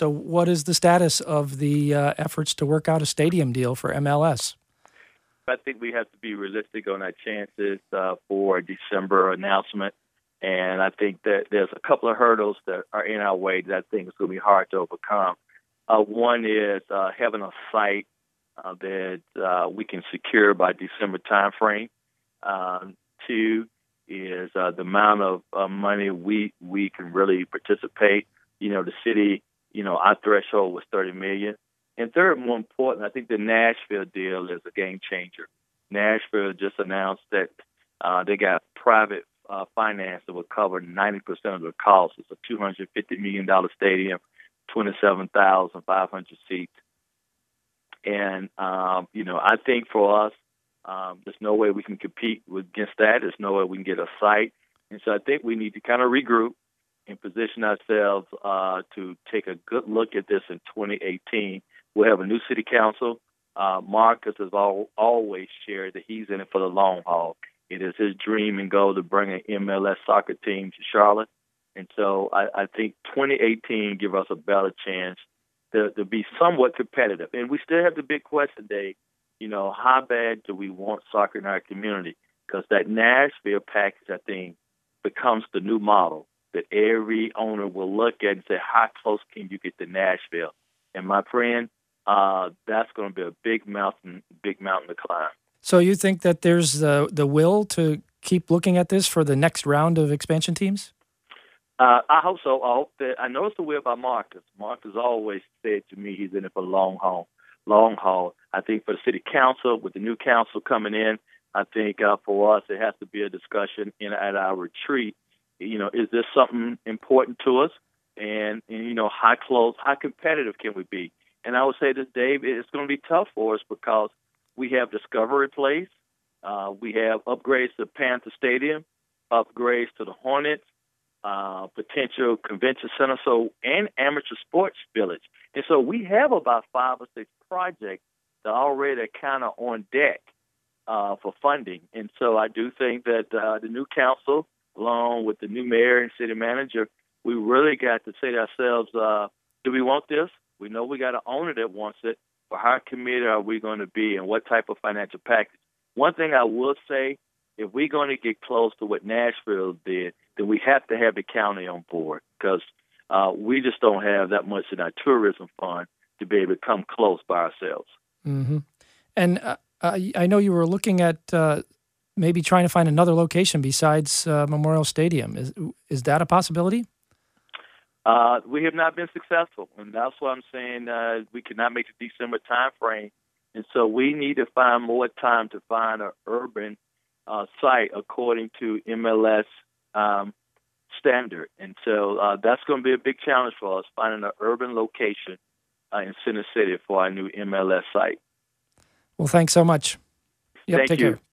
So what is the status of the efforts to work out a stadium deal for MLS? I think we have to be realistic on our chances for a December announcement. And I think that there's a couple of hurdles that are in our way that I think is going to be hard to overcome. One is having a site that we can secure by December timeframe. Two is the amount of money we can really participate. The city, our threshold was $30 million. And third, more important, I think the Nashville deal is a game changer. Nashville just announced that they got private finance that will cover 90% of the cost. It's a $250 million stadium, 27,500 seats. And, I think for us, there's no way we can compete against that. There's no way we can get a site. And so I think we need to kind of regroup and position ourselves to take a good look at this in 2018. We'll have a new city council. Marcus has always shared that he's in it for the long haul. It is his dream and goal to bring an MLS soccer team to Charlotte. And so I think 2018 give us a better chance to be somewhat competitive. And we still have the big question, Dave, how bad do we want soccer in our community? Because that Nashville package, I think, becomes the new model that every owner will look at and say, how close can you get to Nashville? And my friend, that's going to be a big mountain to climb. So you think that there's the will to keep looking at this for the next round of expansion teams? I hope so. I know it's the will by Marcus. Marcus always said to me he's in it for long haul. Long haul. I think for the city council, with the new council coming in, I think for us it has to be a discussion at our retreat. Is this something important to us? And how competitive can we be? And I would say this, Dave, it's going to be tough for us because we have Discovery Place, we have upgrades to Panther Stadium, upgrades to the Hornets, potential convention center, and amateur sports village. And so we have about 5 or 6 projects that already are kind of on deck for funding. And so I do think that the new council, along with the new mayor and city manager, we really got to say to ourselves, do we want this? We know we got an owner that wants it, but how committed are we going to be and what type of financial package? One thing I will say, if we're going to get close to what Nashville did, then we have to have the county on board because we just don't have that much in our tourism fund to be able to come close by ourselves. Mm-hmm. And I know you were looking at maybe trying to find another location besides Memorial Stadium. Is that a possibility? We have not been successful, and that's why I'm saying we cannot make the December time frame. And so we need to find more time to find an urban site according to MLS standard. And so that's going to be a big challenge for us, finding an urban location in Center City for our new MLS site. Well, thanks so much. Thank take you. care.